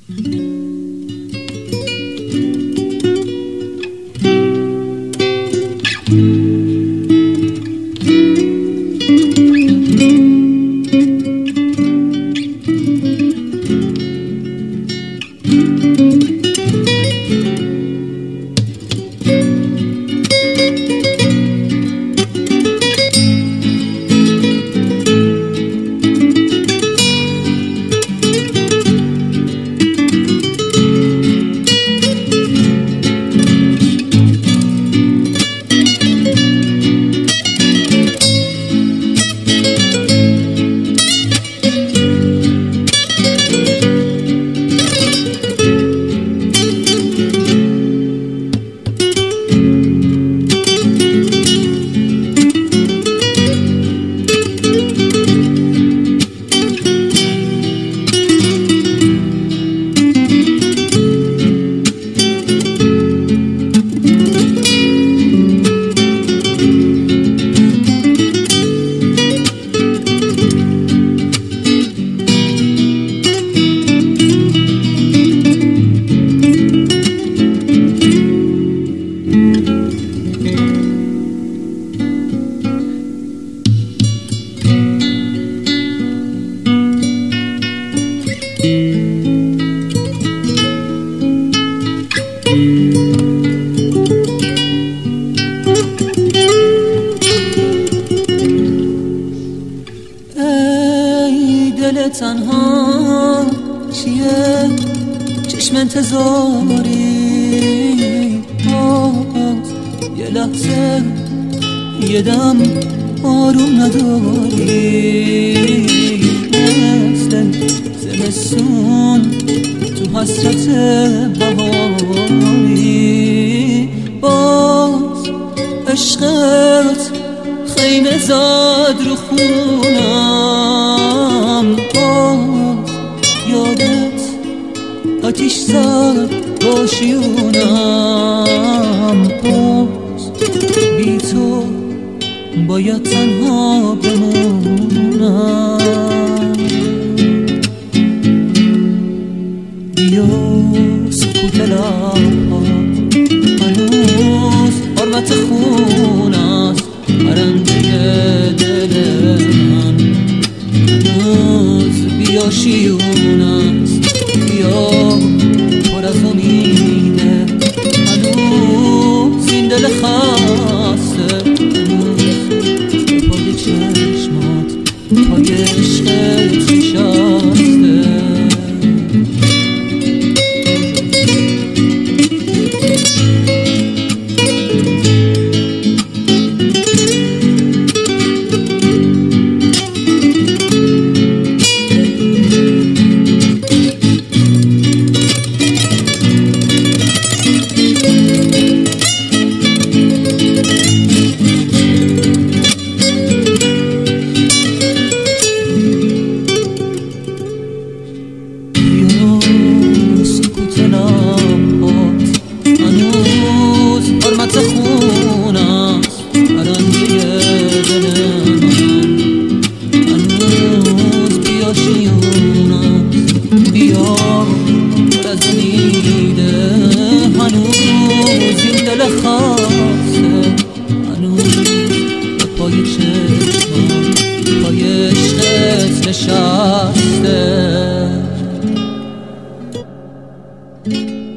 تنها چیه چشم انتظاری باز یه لحظه یه دم آروم نداری مثل زمستون تو حسرت بهاری باز عشقت خیمه زد رو خونم باز یادت آتیش زد با شیونم باز بی تو باید تنها بمونم بیا سکوت لبها هنوز حرمت خون است پرنده دل من هنوز بیا شیون است بیا پر از امیده هنوز این دل خسته هنوز پای چشمات پای عشقت نشسته نشسته